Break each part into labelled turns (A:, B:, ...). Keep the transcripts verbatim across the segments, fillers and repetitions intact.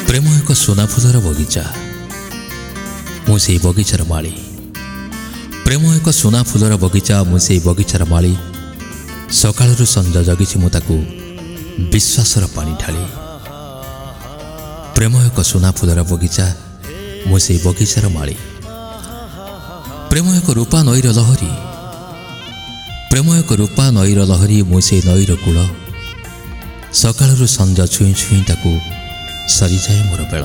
A: ପ୍ରେମ ଏକ ସୁନା ଫୁଲର ବଗିଚା, ମୁଁ ସେଇ ବଗିଚାର ମାଳି। ପ୍ରେମ ଏକ ସୁନା ଫୁଲର ବଗିଚା, ମୁଁ ସେଇ ବଗିଚାର ମାଳି। ସକାଳରୁ ସଞ୍ଜ ଜଗିଛି ମୁଁ ତାକୁ ବିଶ୍ୱାସର ପାଣି ଢାଳି। ପ୍ରେମ ଏକ ସୁନା ଫୁଲର ବଗିଚା, ମୁଁ ସେଇ ବଗିଚାର ମାଳି। ପ୍ରେମ ଏକ ରୂପା ନଈର ଲହରୀ, ପ୍ରେମ ଏକ ରୂପା ନଈର ଲହରୀ, ମୁଁ ସେଇ ନଈର କୂଳ। ସକାଳରୁ ସଞ୍ଜ ଛୁଇଁ ଛୁଇଁ ତାକୁ ସରିଯାଏ ମୋର ବେଳ।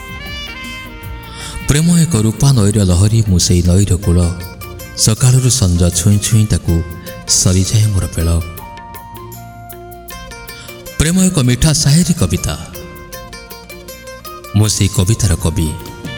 A: ପ୍ରେମ ଏକ ରୂପା ନଈର ଲହରୀ, ମୁଁ ସେଇ ନଈର କୂଳ। ସକାଳରୁ ସଞ୍ଜ ଛୁଇଁ ଛୁଇଁ ତାକୁ ସରିଯାଏ ମୋର ବେଳ। ପ୍ରେମ ଏକ ମିଠା ସାଏରୀ କବିତା, ମୁଁ ସେଇ କବିତାର କବି।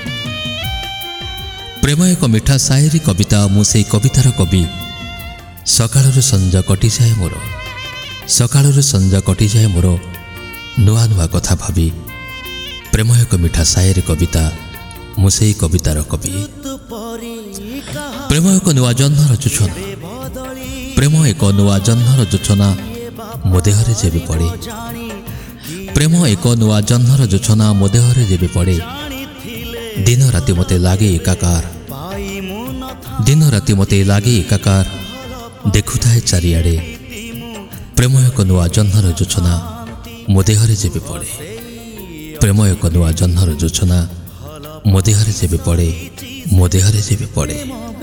A: ପ୍ରେମ ଏକ ମିଠା ସାଏରୀ କବିତା, ମୁଁ ସେଇ କବିତାର କବି। ସକାଳରୁ ସଞ୍ଜ କଟିଯାଏ ମୋର, ସକାଳରୁ ସଞ୍ଜ କଟିଯାଏ ମୋର ନୂଆ ନୂଆ କଥା ଭାବି। ପ୍ରେମ ଏକ ମିଠା ସାଏରୀ କବିତା, ମୁଁ ସେଇ କବିତାର କବି। ପ୍ରେମ ଏକ ନୂଆ ଜହ୍ନର ଯୋଛନା, ପ୍ରେମ ଏକ ନୂଆ ଜହ୍ନର ଯୋଛନା ମୋ ଦେହରେ ଯେବେ ପଡ଼େ। ପ୍ରେମ ଏକ ନୂଆ ଜହ୍ନର ଯୋଛନା ମୋ ଦେହରେ ଯେବେ ପଡ଼େ। ଦିନ ରାତି ମୋତେ ଲାଗେ ଏକାକାର, ଦିନ ରାତି ମୋତେ ଲାଗେ ଏକାକାର, ଦେଖୁଥାଏ ଚାରିଆଡ଼େ। ପ୍ରେମ ଏକ ନୂଆ ଜହ୍ନର ଯୋଛନା ମୋ ଦେହରେ ଯେବେ ପଡ଼େ। ପ୍ରେମ ଏକ ନୂଆ ଜହ୍ନର ଯୋଛନା ମୋ ଦେହରେ ଯେବେ ପଡ଼େ, ମୋ ଦେହରେ ଯେବେ ପଡ଼େ।